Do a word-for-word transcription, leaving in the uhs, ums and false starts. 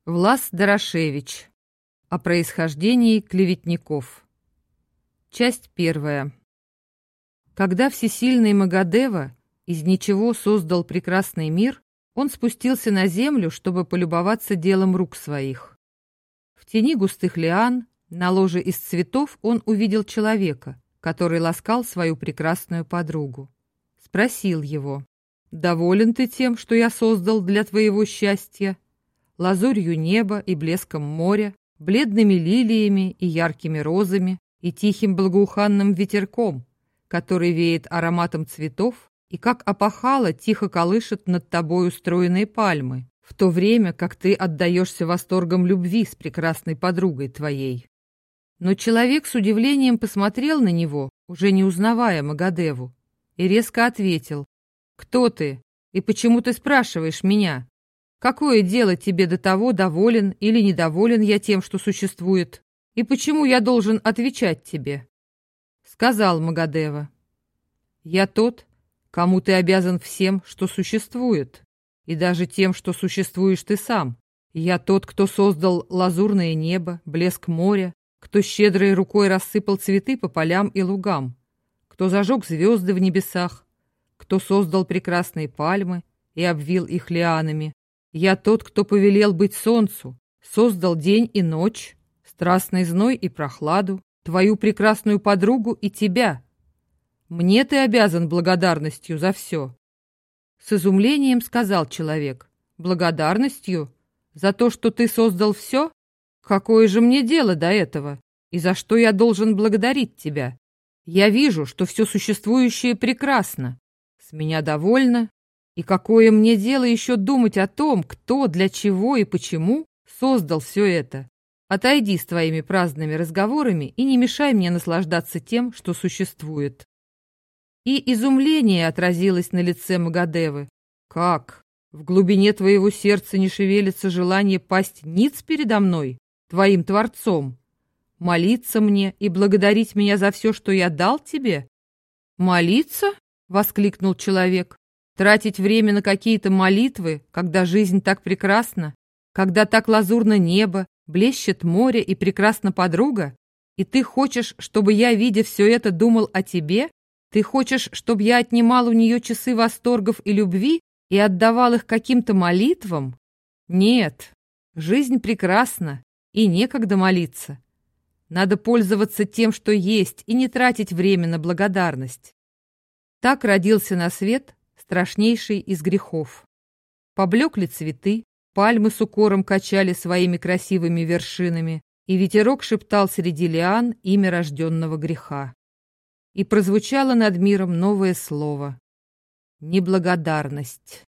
Влас Дорошевич. О происхождении клеветников. Часть первая. Когда всесильный Магадева из ничего создал прекрасный мир, он спустился на землю, чтобы полюбоваться делом рук своих. В тени густых лиан, на ложе из цветов, он увидел человека, который ласкал свою прекрасную подругу. Спросил его: «Доволен ты тем, что я создал для твоего счастья? Лазурью неба и блеском моря, бледными лилиями и яркими розами, и тихим благоуханным ветерком, который веет ароматом цветов, и как опахало тихо колышет над тобой устроенные пальмы, в то время как ты отдаешься восторгам любви с прекрасной подругой твоей». Но человек с удивлением посмотрел на него, уже не узнавая Магадеву, и резко ответил: «Кто ты? И почему ты спрашиваешь меня? Какое дело тебе до того, доволен или недоволен я тем, что существует? И почему я должен отвечать тебе?» Сказал Магадева: «Я тот, кому ты обязан всем, что существует, и даже тем, что существуешь ты сам. Я тот, кто создал лазурное небо, блеск моря, кто щедрой рукой рассыпал цветы по полям и лугам, кто зажег звезды в небесах, кто создал прекрасные пальмы и обвил их лианами. Я тот, кто повелел быть солнцу, создал день и ночь, страстный зной и прохладу, твою прекрасную подругу и тебя. Мне ты обязан благодарностью за все». С изумлением сказал человек: «Благодарностью? За то, что ты создал все? Какое же мне дело до этого? И за что я должен благодарить тебя? Я вижу, что все существующее прекрасно. С меня довольно. И какое мне дело еще думать о том, кто, для чего и почему создал все это? Отойди с твоими праздными разговорами и не мешай мне наслаждаться тем, что существует». И изумление отразилось на лице Магадевы. «Как? В глубине твоего сердца не шевелится желание пасть ниц передо мной, твоим Творцом? Молиться мне и благодарить меня за все, что я дал тебе?» «Молиться?» — воскликнул человек. «Тратить время на какие-то молитвы, когда жизнь так прекрасна, когда так лазурно небо, блещет море и прекрасна подруга? И ты хочешь, чтобы я, видя все это, думал о тебе? Ты хочешь, чтобы я отнимал у нее часы восторгов и любви и отдавал их каким-то молитвам? Нет, жизнь прекрасна, и некогда молиться. Надо пользоваться тем, что есть, и не тратить время на благодарность». Так родился на свет страшнейший из грехов. Поблекли цветы, пальмы с укором качали своими красивыми вершинами, и ветерок шептал среди лиан имя рожденного греха. И прозвучало над миром новое слово — неблагодарность.